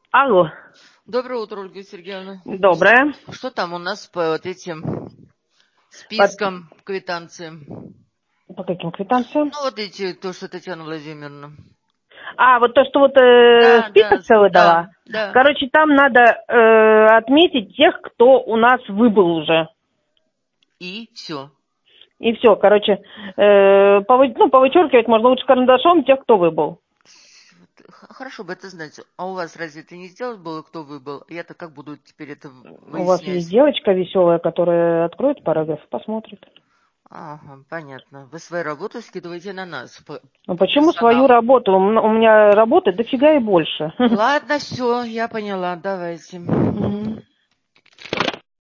Алло, Доброе утро, Ольга Сергеевна. доброе. Что там у нас по вот этим По, спискам, квитанциям? по каким квитанциям? Ну, вот эти, то, что Татьяна Владимировна. Вот то, что вот Да, список целый да, дала. да. Короче, там надо отметить тех, кто у нас выбыл уже. И все. И все, короче, повычеркивать можно лучше карандашом тех, кто выбыл. Хорошо бы это знать. А у вас разве это не сделать было, кто выбыл? Я-то как буду теперь это У вас есть выяснять? девочка веселая, которая откроет параграф, посмотрит. Ага, понятно. Вы свою работу скидываете на нас, Ну по почему свою персоналу. работу? У меня работы дофига и больше. Ладно, все, я поняла. Давайте. Мгм.